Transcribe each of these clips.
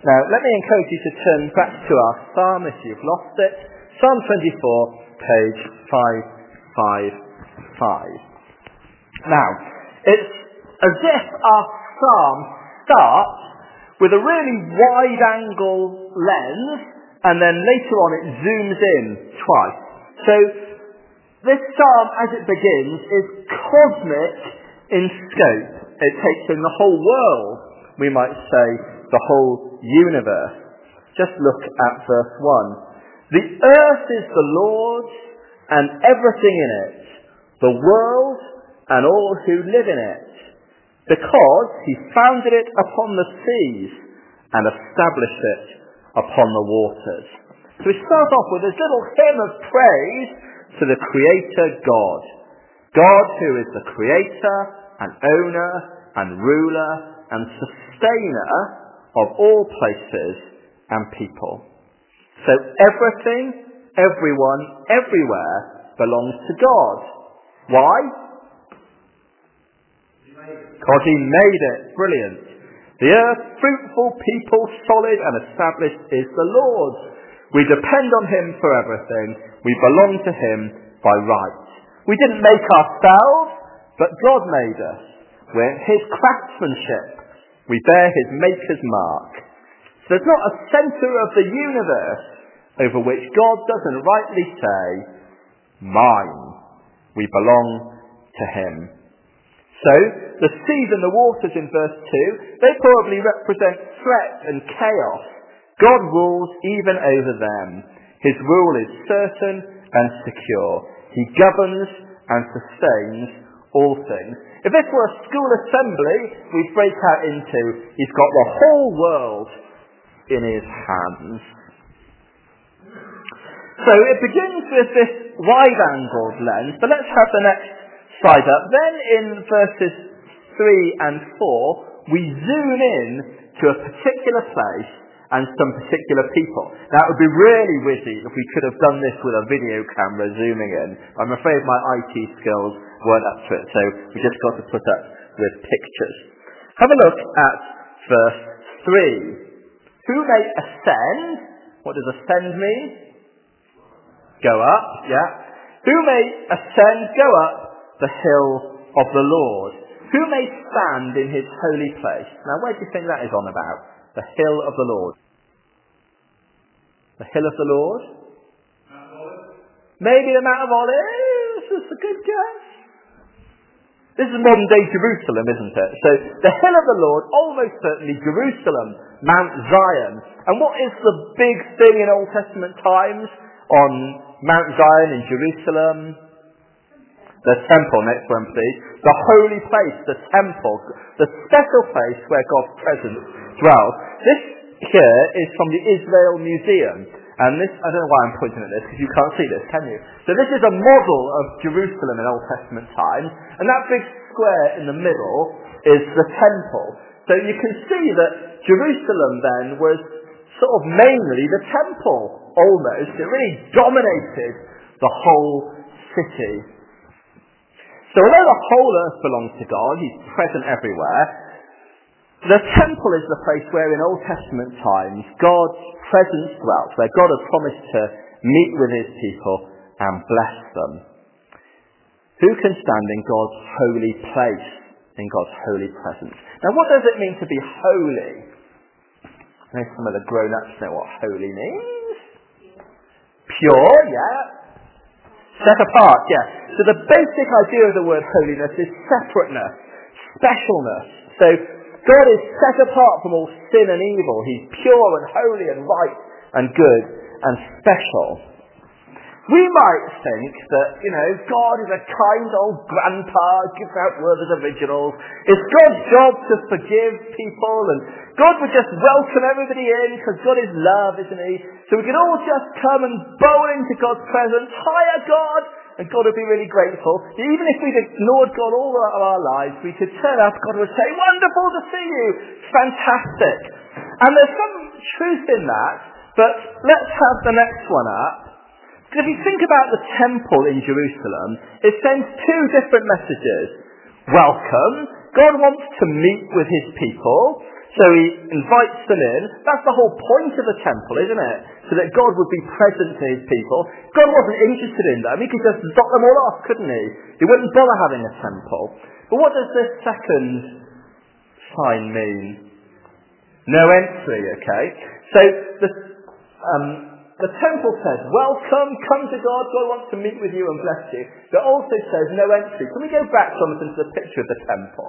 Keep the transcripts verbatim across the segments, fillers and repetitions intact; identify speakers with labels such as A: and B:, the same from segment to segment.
A: Now, let me encourage you to turn back to our psalm if you've lost it. Psalm twenty-four, page five fifty-five. Now, it's as if our psalm starts with a really wide-angle lens, and then later on it zooms in twice. So, this psalm, as it begins, is cosmic in scope. It takes in the whole world, we might say, the whole universe. Just look at verse one. The earth is the Lord's and everything in it, the world and all who live in it, because he founded it upon the seas and established it upon the waters. So we start off with this little hymn of praise to the Creator God. God who is the Creator and owner and ruler and sustainer of all places and people. So everything, everyone, everywhere belongs to God. Why? Because he made it. Brilliant. The earth, fruitful, people, solid and established is the Lord's. We depend on him for everything. We belong to him by right. We didn't make ourselves, but God made us. We're his craftsmanship. We bear his maker's mark. So there's not a centre of the universe over which God doesn't rightly say, mine. We belong to him. So, the seas and the waters in verse two, they probably represent threat and chaos. God rules even over them. His rule is certain and secure. He governs and sustains all things. If this were a school assembly, we'd break out into, he's got the whole world in his hands. So it begins with this wide-angled lens, but let's have the next slide up. Then in verses three and four, we zoom in to a particular place and some particular people. Now it would be really wizzy if we could have done this with a video camera zooming in. I'm afraid my I T skills weren't up to it, so we just got to put up with pictures. Have a look at verse three. Who may ascend? What does ascend mean? Go up, yeah. Who may ascend, go up the hill of the Lord? Who may stand in his holy place? Now where do you think that is on about? The hill of the Lord. The hill of the Lord? Mount of Olives. Maybe the Mount of Olives. That's a good guess. This is modern day Jerusalem, isn't it? So the hill of the Lord, almost certainly Jerusalem, Mount Zion. And what is the big thing in Old Testament times on Mount Zion in Jerusalem? The temple, next one please. The holy place, the temple, the special place where God's presence dwells. This here is from the Israel Museum. And this, I don't know why I'm pointing at this, because you can't see this, can you? So this is a model of Jerusalem in Old Testament times, and that big square in the middle is the temple. So you can see that Jerusalem then was sort of mainly the temple, almost. It really dominated the whole city. So although the whole earth belongs to God, he's present everywhere, the temple is the place where in Old Testament times God's presence dwelt, where God had promised to meet with his people and bless them. Who can stand in God's holy place, in God's holy presence? Now what does it mean to be holy? I know some of the grown-ups know what holy means. Pure, yeah. Set apart, yeah. So the basic idea of the word holiness is separateness, specialness. So God is set apart from all sin and evil. He's pure and holy and right and good and special. We might think that, you know, God is a kind old grandpa, gives out Werther's originals. It's God's job to forgive people, and God would just welcome everybody in because God is love, isn't he? So we could all just come and bow into God's presence. Hiya, God! And God would be really grateful. Even if we'd ignored God all of our lives, we could turn up, God would say, wonderful to see you! It's fantastic! And there's some truth in that, but let's have the next one up. If you think about the temple in Jerusalem, it sends two different messages. Welcome. God wants to meet with his people. So he invites them in. That's the whole point of the temple, isn't it? So that God would be present to his people. God wasn't interested in them. He could just dot them all off, couldn't he? He wouldn't bother having a temple. But what does this second sign mean? No entry, okay? So the, um, the temple says, welcome, come to God, God wants to meet with you and bless you. But also says no entry. Can we go back, Jonathan, to the picture of the temple?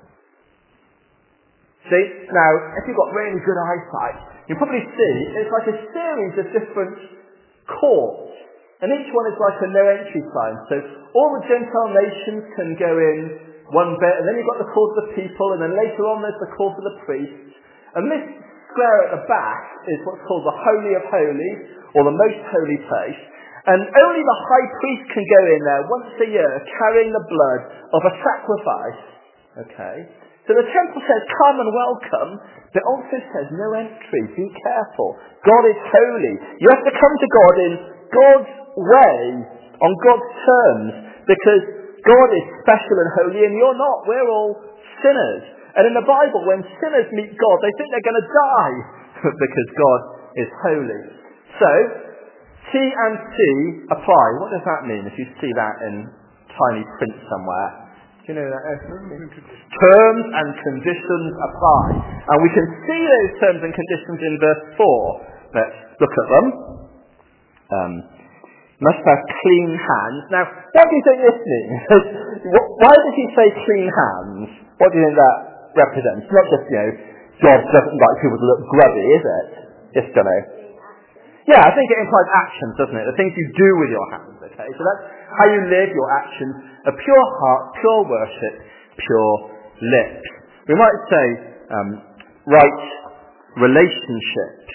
A: See, now, if you've got really good eyesight, you'll probably see it's like a series of different courts. And each one is like a no entry sign. So all the Gentile nations can go in one bit, and then you've got the court of the people, and then later on there's the court of the priests. And this square at the back is what's called the Holy of Holies, or the Most Holy Place. And only the high priest can go in there once a year carrying the blood of a sacrifice. Okay? So the temple says, come and welcome, but also says no entry. Be careful. God is holy. You have to come to God in God's way, on God's terms, because God is special and holy and you're not. We're all sinners. And in the Bible, when sinners meet God, they think they're going to die because God is holy. So, T and C apply. What does that mean if you see that in tiny print somewhere? Do you know that? Terms and conditions apply. And we can see those terms and conditions in verse four. Let's look at them. Um, must have clean hands. Now, what do you think this means? Why does he say clean hands? What do you think that represents? Not just, you know, God doesn't like people to look grubby, is it? Just, you know. Yeah, I think it implies actions, doesn't it? The things you do with your hands, okay? So that's how you live, your actions, a pure heart, pure worship, pure lips. We might say, um, right relationships.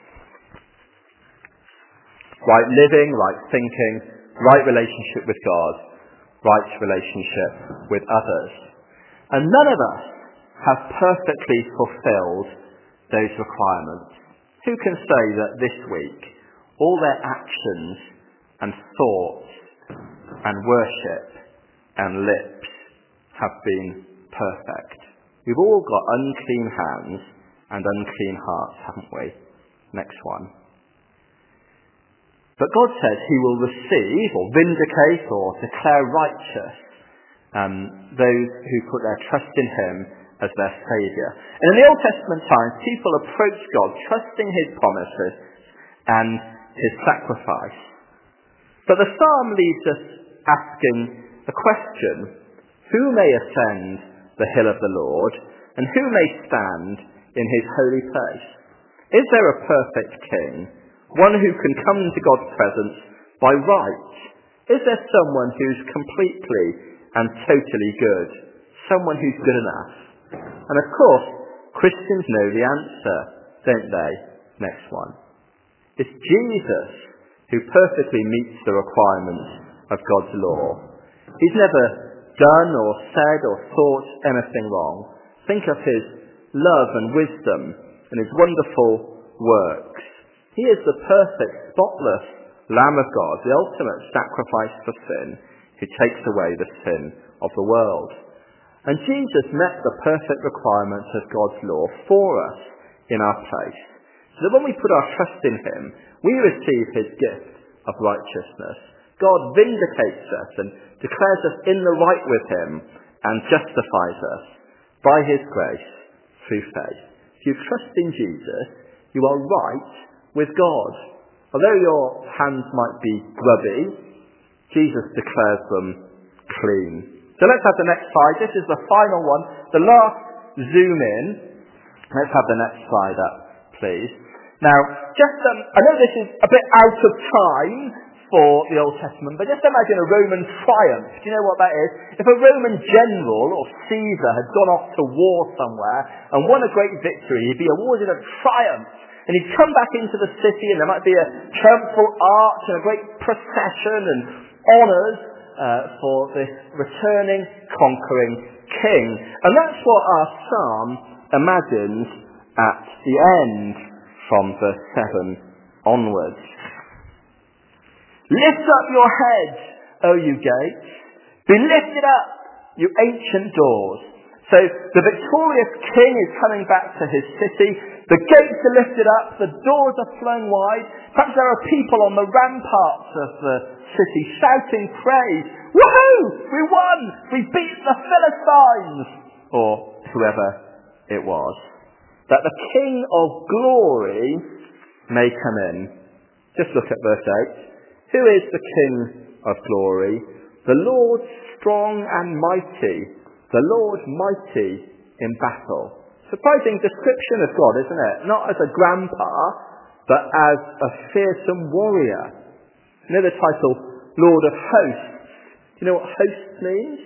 A: Right living, right thinking, right relationship with God, right relationship with others. And none of us have perfectly fulfilled those requirements. Who can say that this week all their actions and thoughts and worship and lips have been perfect? We've all got unclean hands and unclean hearts, haven't we? Next one. But God says he will receive or vindicate or declare righteous um, those who put their trust in him as their Saviour. And in the Old Testament times, people approached God trusting his promises and his sacrifice. But the psalm leaves us asking a question. Who may ascend the hill of the Lord, and who may stand in his holy place? Is there a perfect king, one who can come into God's presence by right? Is there someone who's completely and totally good? Someone who's good enough? And of course, Christians know the answer, don't they? Next one. It's Jesus who perfectly meets the requirements of God's law. He's never done or said or thought anything wrong. Think of his love and wisdom and his wonderful works. He is the perfect, spotless Lamb of God, the ultimate sacrifice for sin, who takes away the sin of the world. And Jesus met the perfect requirements of God's law for us in our place. So that when we put our trust in him, we receive his gift of righteousness. God vindicates us and declares us in the right with him and justifies us by his grace through faith. If you trust in Jesus, you are right with God. Although your hands might be grubby, Jesus declares them clean. So let's have the next slide. This is the final one. The last zoom in. Let's have the next slide up, please. Now, just um, I know this is a bit out of time for the Old Testament, but just imagine a Roman triumph. Do you know what that is? If a Roman general or Caesar had gone off to war somewhere and won a great victory, he'd be awarded a triumph. And he'd come back into the city and there might be a triumphal arch and a great procession and honours uh, for this returning, conquering king. And that's what our psalm imagines at the end from verse seven onwards. Lift up your heads, O you gates. Be lifted up, you ancient doors. So the victorious king is coming back to his city. The gates are lifted up. The doors are flung wide. Perhaps there are people on the ramparts of the city shouting praise. Woohoo! We won! We beat the Philistines! Or whoever it was. That the King of glory may come in. Just look at verse eight. Who is the King of glory? The Lord strong and mighty. The Lord mighty in battle. Surprising description of God, isn't it? Not as a grandpa, but as a fearsome warrior. You know the title, Lord of Hosts. Do you know what hosts means?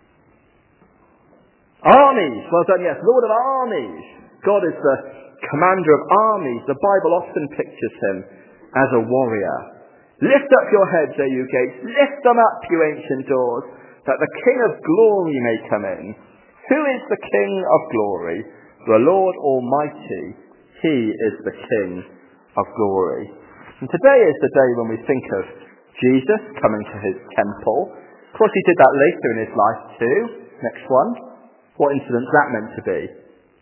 A: Armies. Well done, yes. Lord of armies. God is the commander of armies. The Bible often pictures him as a warrior. Lift up your heads, O you gates. Lift them up, you ancient doors, that the King of glory may come in. Who is the King of glory? The Lord Almighty. He is the King of glory. And today is the day when we think of Jesus coming to his temple. Of course, he did that later in his life too. Next one. What incident is that meant to be?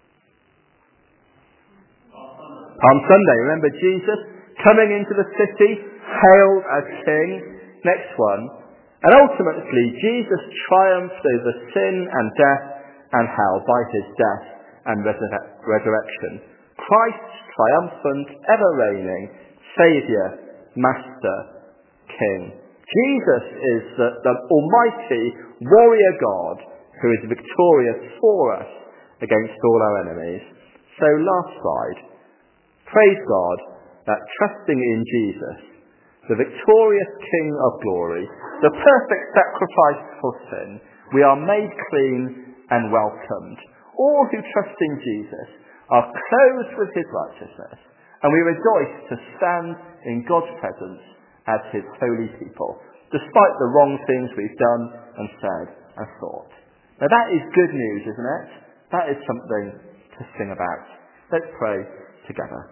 A: Palm Sunday. Remember Jesus coming into the city, hailed as King. Next one. And ultimately, Jesus triumphed over sin and death and hell by his death and resur- resurrection. Christ's triumphant, ever reigning, Saviour, Master, King. Jesus is the, the almighty warrior God who is victorious for us against all our enemies. So last slide. Praise God that trusting in Jesus, the victorious King of glory, the perfect sacrifice for sin, we are made clean and welcomed. All who trust in Jesus are clothed with his righteousness, and we rejoice to stand in God's presence as his holy people, despite the wrong things we've done and said and thought. Now that is good news, isn't it? That is something to sing about. Let's pray together.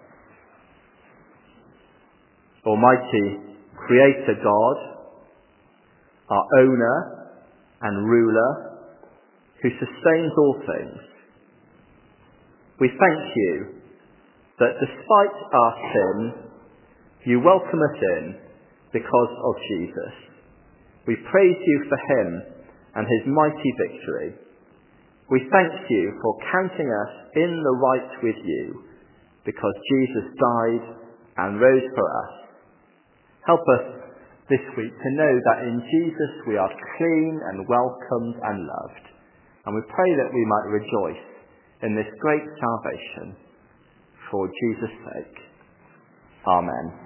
A: Almighty Creator God, our owner and ruler, who sustains all things, we thank you that despite our sin, you welcome us in because of Jesus. We praise you for him and his mighty victory. We thank you for counting us in the right with you because Jesus died and rose for us. Help us this week to know that in Jesus we are clean and welcomed and loved. And we pray that we might rejoice in this great salvation for Jesus' sake. Amen.